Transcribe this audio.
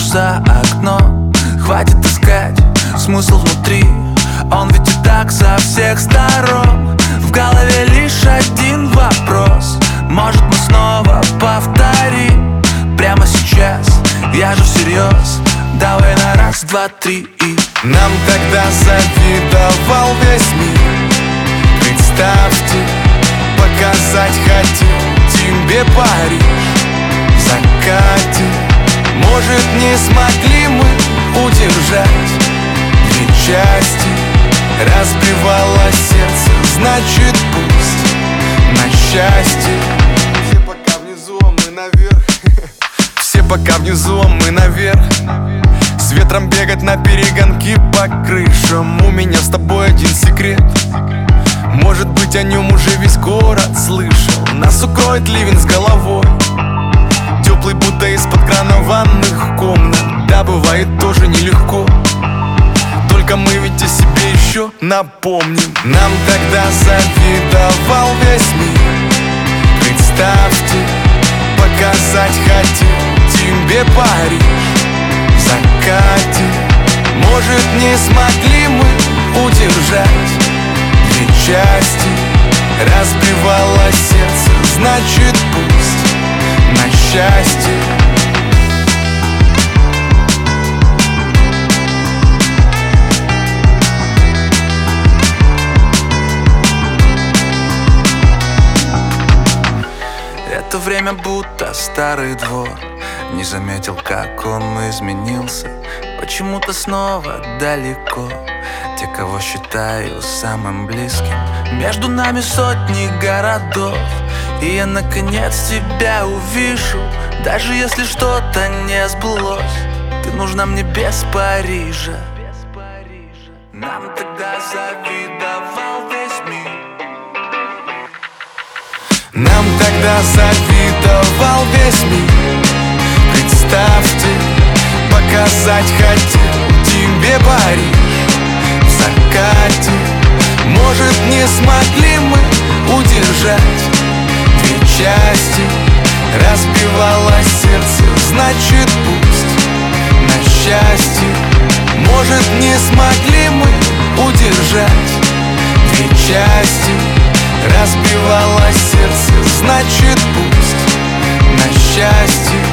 за окном. Хватит искать смысл внутри, он ведь и так со всех сторон. В голове лишь один вопрос: может, мы снова повторим? Прямо сейчас, я же всерьез. Давай на раз, два, три и... Нам тогда завидовал весь мир. Представьте, показать хотел тебе Париж в закате. Может, не смогли мы удержать две части. Разбивало сердце, значит пусть на счастье. Все пока внизу, а мы наверх. Все пока внизу, а мы наверх. С ветром бегать на перегонки по крышам. У меня с тобой один секрет. Может быть, о нем уже весь город слышал. Нас укроет ливень с головой, теплый, будто из-под крана ванных комнат. Да, бывает тоже нелегко, только мы ведь о себе еще напомним. Нам тогда завидовал весь мир. Представьте, показать хотел тебе Париж в закате. Может, не смогли мы удержать две части. Разбивало сердце, значит пусть на счастье. Это время будто старый двор. Не заметил, как он изменился. Почему-то снова далеко те, кого считаю самым близким. Между нами сотни городов, и я наконец тебя увижу. Даже если что-то не сбылось, ты нужна мне без Парижа. Нам тогда завидовал весь мир. Нам тогда завидовал весь мир. Представьте, показать хотел тебе Париж в закате. Может, не смогли мы удержать две части. Разбивало сердце, значит пусть на счастье. Может, не смогли мы удержать две части. Разбивало сердце, значит пусть на счастье.